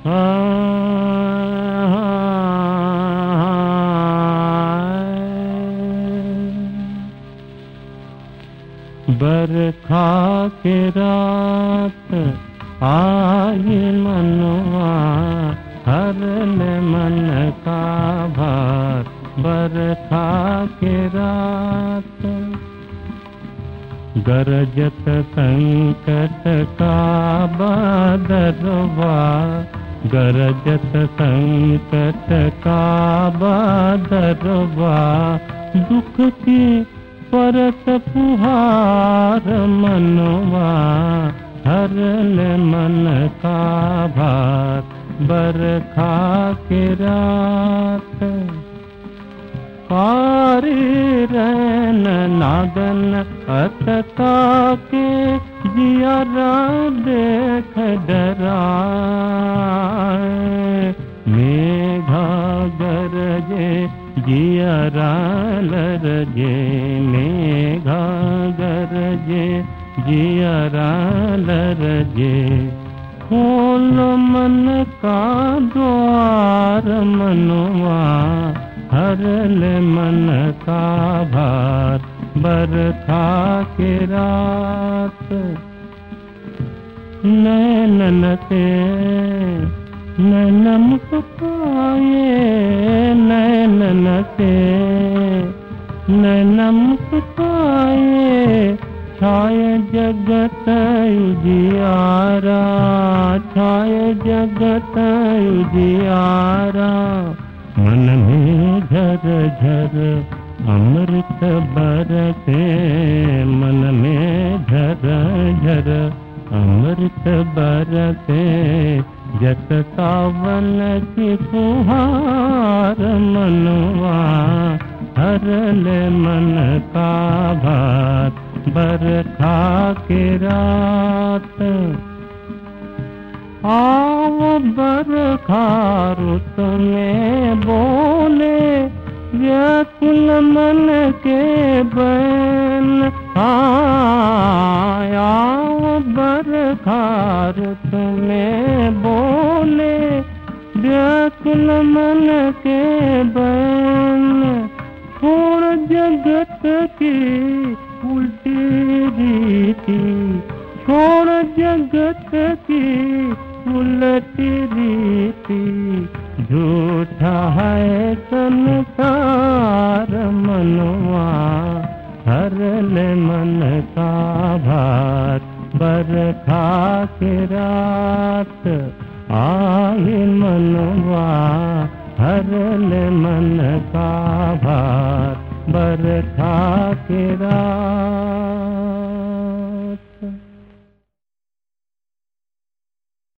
बरखा के रात आई मनवा हरले मन का भार। बरखा के रात गरजत संकट का बादरवा, गरजत संकट का बादरवा। दुख की परत फुहार मनवा हरले मन का भार। बरखा के रात पारी रैन नागन अटका के जियरा देख डराए। मेघा गरजे जियरा लरजे, मेघा गरजे जियरा लरजे। खोल मन का द्वार मनवा हरले मन का भार। बरखा के रात नैनन से नैनम सुखाए, नैनन से नैनम सुखाए। छाय जगत उजियारा, छाय जगत उजियारा। मन में झर झर अमृत बरसे, मन में झर झर अमृत बरसे। जत सावन की फुहार मनवा हरले मन का भार। बरखा के रात आओ बरखा रुत में बोले व्याकुल मन के बैन। आओ बरखा रुत में बोले व्याकुल मन के बैन। छोड़ जगत की उल्टी रीति, छोड़ जगत की उलटी रीति। झूठा है संसार मनवा हरले मन का भार। बरखा के रात आई मनवा हरले मन का भार। बरखा के रात